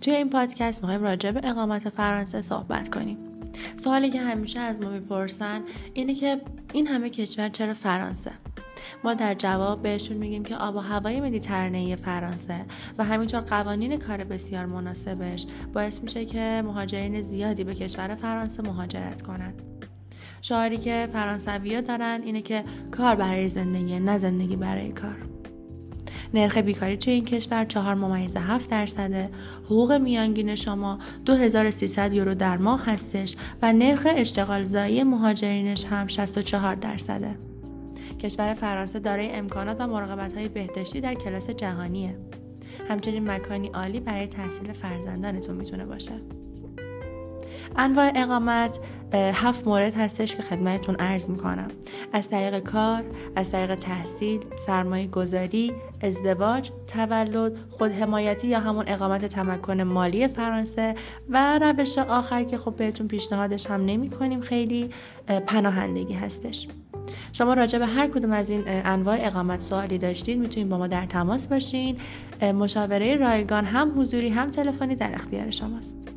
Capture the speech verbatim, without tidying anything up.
توی این پادکست می‌خوایم راجع به اقامت فرانسه صحبت کنیم. سوالی که همیشه از ما میپرسن اینه که این همه کشور چرا فرانسه؟ ما در جواب بهشون میگیم که آب و هوای مدیترانه‌ای فرانسه و همینطور قوانین کار بسیار مناسبش باعث میشه که مهاجرین زیادی به کشور فرانسه مهاجرت کنن. شعاری که فرانسوی‌ها دارن اینه که کار برای زندگی، نه زندگی برای کار. نرخ بیکاری توی این کشور چهار ممیز هفت درصده، حقوق میانگین شما دو هزار و سیصد یورو در ماه هستش و نرخ اشتغال زایی مهاجرینش هم شصت و چهار درصده. کشور فرانسه دارای امکانات و مراقبت‌های بهداشتی در کلاس جهانیه. همچنین مکانی عالی برای تحصیل فرزندانتون میتونه باشه. انواع اقامت هفت مورد هستش که خدمتتون عرض میکنم. از طریق کار، از طریق تحصیل، سرمایه گذاری، ازدواج، تولد، خودحمایتی یا همون اقامت تمکن مالی فرانسه و روش آخر که خب بهتون پیشنهادش هم نمی کنیم خیلی، پناهندگی هستش. شما راجع به هر کدوم از این انواع اقامت سوالی داشتید میتونید با ما در تماس باشین. مشاوره رایگان هم حضوری هم تلفنی در اختیار شماست.